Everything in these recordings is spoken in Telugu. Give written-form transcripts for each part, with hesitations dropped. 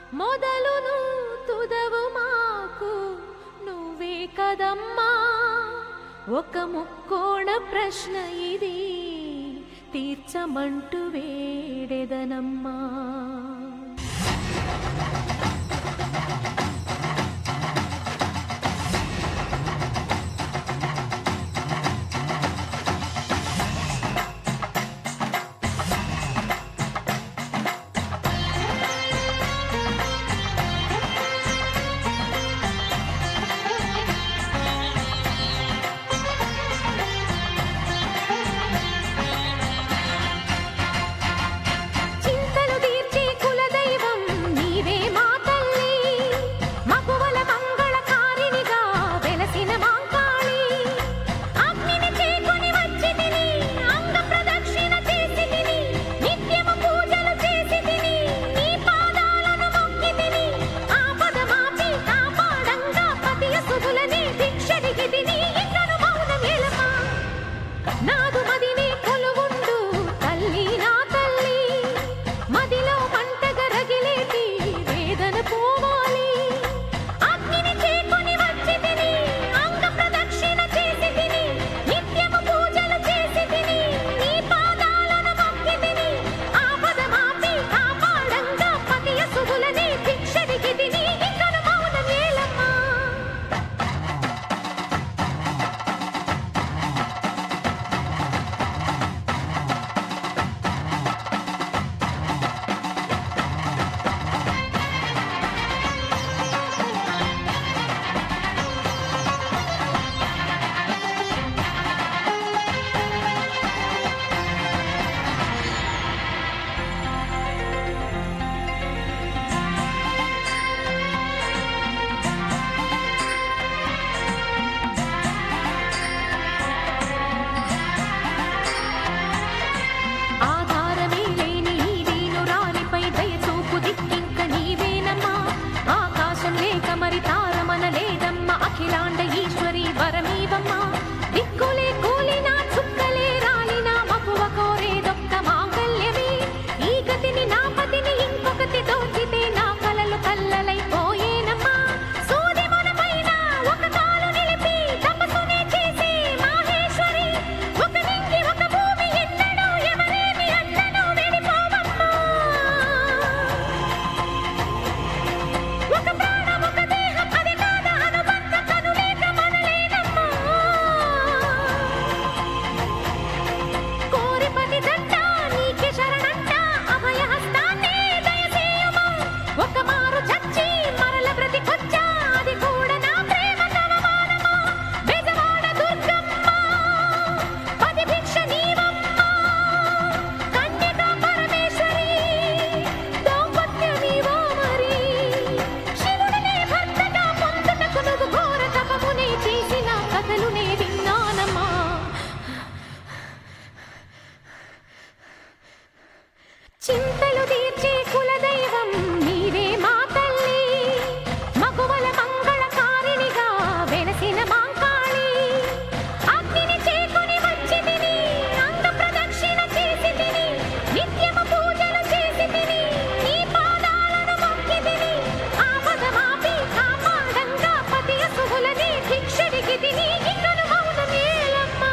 మొదలును తుదవు మాకు నువ్వే కదమ్మా. ఒక ముక్కోణ ప్రశ్న ఇది తీర్చమంటూ వేడెదనమ్మా. చింతలు తీర్చే కులదైవం నీవే మా తల్లి, మగువల మంగళకారిణిగా వెలసిన మాంకాళి. అగ్నిని చేకొని వచ్చితిని, అంగ ప్రదక్షిణ చేసితిని, నిత్యము పూజలు చేసితిని, నీ పాదాలను మొక్కితిని. ఆపదమాపి కాపాడంగా పతి అసువులని భిక్షడిగితిని, ఇకను మౌనమేలమ్మా.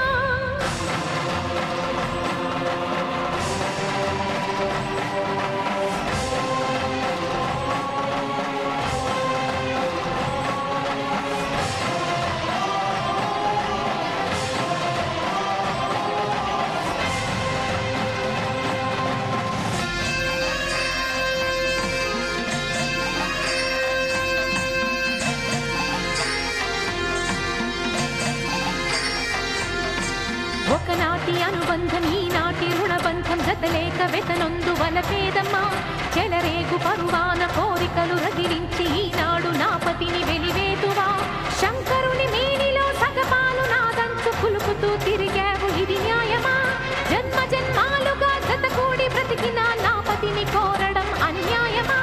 ఒకనాటి అనుబంధం ఈనాటి రుణబంధం, జతలేక వెతనొందు వలపేదమ్మా. చెలరేగు పరువాన కోరికలు రగిలించి ఈనాడు నా పతిని వెలివేతువా. శంకరుని మేనిలో సగపాలు నాదంచు కులుకుతూ తిరిగావు, ఇది న్యాయమా? జన్మ జన్మాలుగా జత కూడి బ్రతికిన నా పతిని కోరడం అన్యాయమా?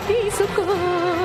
తీసుకో